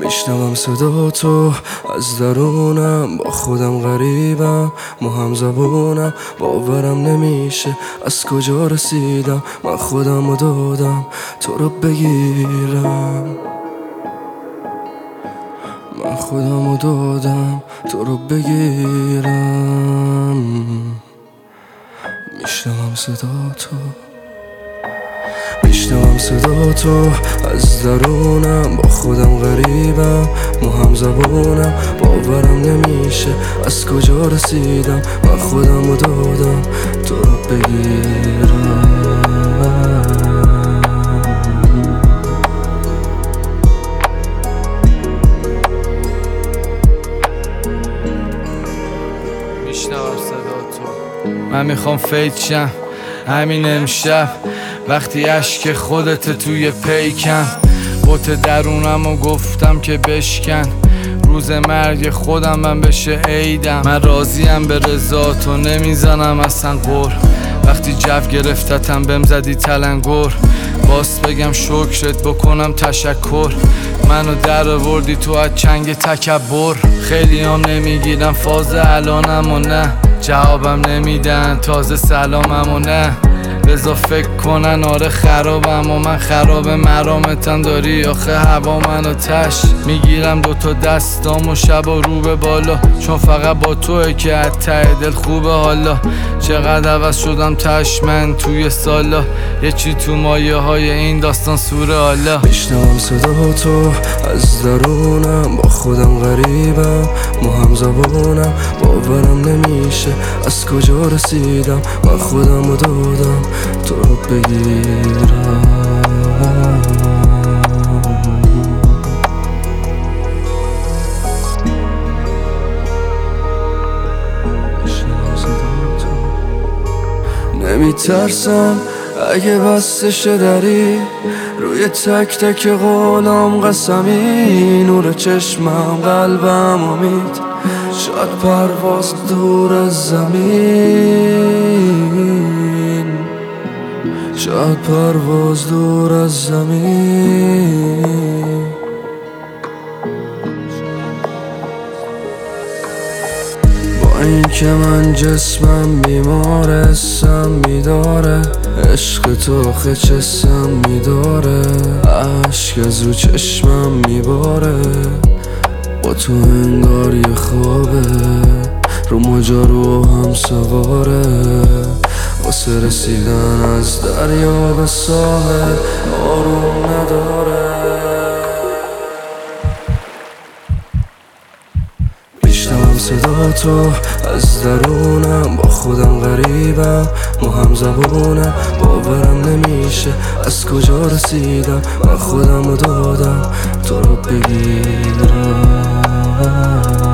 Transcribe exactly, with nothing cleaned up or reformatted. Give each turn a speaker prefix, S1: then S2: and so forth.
S1: میشنوم صدا تو از درونم، با خودم غریبم، ما هم زبونم، باورم نمیشه از کجا رسیدم. من خودم رو دادم تو رو بگیرم، من خودم رو دادم تو رو بگیرم. میشنوم صدا تو، میشنوم صدا تو از درونم، با خودم غریبم، ما هم زبونم، باورم نمیشه از کجا رسیدم. من خودم رو دادم تو رو بگیرم.
S2: میشنوم صدا تو، من میخوام فیت شم همین امشب، وقتی اشک خودت توی پیکم. بوت درونم و گفتم که بشکن، روز مرگ خودم من بشه عیدم. من راضیم به رضا تو، نمیزنم اصلا قول. وقتی جو گرفتتم بهم زدی تلنگر، باز بگم شکرت بکنم تشکر. منو در آوردی تو از چنگ تکبر. خیلی هم نمیگیرم فاز الانم و نه، جوابم نمیدن تازه سلامم و نه. بذار فکر کنن آره خرابم و من خراب مرامتم داری آخه هوا منو تش. میگیرم دوتا دستام و شب و رو به بالا، چون فقط با توه که از ته دل خوبه حالا. چقدر عوض شدم تش من توی سالا، یه چی تو مایه های این داستان سوره حالا.
S1: میشنوم صدا تو از درونم، با خودم غریبم، ما هم زبونم، باورم نمیشه از کجا رسیدم. من خودم رو دادم تو رو بگیرم. نمیترسم اگه بستش دری، روی تک تک قولم قسمی، نور چشمم قلبم امید، شاید پرواز دور از زمین، شاید پرواز دور از زمین. با این که من جسمم بیماره، حسم میداره، عشق تو خچسم میداره، عشق از رو چشمم میباره. با تو انگار یه خوابه، رو ماجرا هم سواره، واسه رسیدن از دریا به ساحل آروم نداره. میشنوم صدا تو از درونم، با خودم غریبم، ما هم زبونم، باورم نمیشه از کجا رسیدم. من خودم رو دادم تو رو بگیرم.